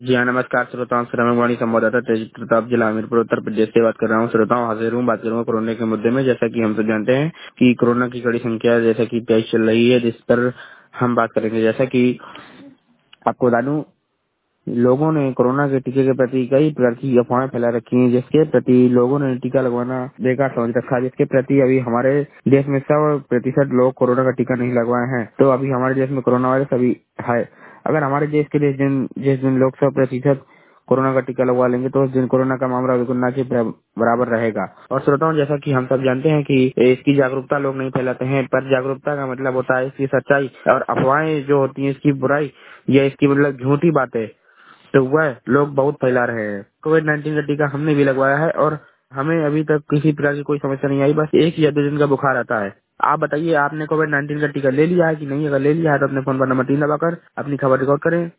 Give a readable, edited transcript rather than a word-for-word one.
जी हाँ, नमस्कार श्रोताओं से रमणवाणी संवाददाता तेज प्रताप, जिला हमीरपुर, उत्तर प्रदेश से बात कर रहा हूँ। श्रोताओं, हाजिर हूँ, बात करूंगा कोरोना के मुद्दे में। जैसा कि हम सब जानते हैं कि कोरोना की कड़ी संख्या जैसा कि 23 चल रही है, जिस पर हम बात करेंगे। जैसा कि आपको बता दूं, लोगों ने कोरोना के टीके के प्रति कई प्रकार की अफवाहें फैला रखी हैं, जिसके प्रति लोगों ने टीका लगवाना बेकार समझ रखा है, जिसके प्रति अभी हमारे देश में 100% लोग कोरोना का टीका नहीं लगवाए हैं। तो अभी हमारे देश में कोरोना वायरस अभी है। अगर हमारे देश के लिए जिस दिन लोग 100% कोरोना का टीका लगवा लेंगे तो उस दिन कोरोना का मामला बिल्कुल ना के बराबर रहेगा। और श्रोताओं, जैसा कि हम सब जानते हैं कि इसकी जागरूकता लोग नहीं फैलाते हैं, पर जागरूकता का मतलब होता है इसकी सच्चाई, और अफवाहें जो होती हैं इसकी बुराई या इसकी मतलब झूठी बातें, तो वह लोग बहुत फैला रहे हैं। कोविड-19 का टीका हमने भी लगवाया है और हमें अभी तक किसी प्रकार की कोई समस्या नहीं आई। बस 1 या 2 दिन का बुखार आता है। आप बताइए, आपने कोविड-19 का टीका ले लिया है कि नहीं? अगर ले लिया है तो अपने फोन पर नंबर 3 दबाकर अपनी खबर रिकॉर्ड करें।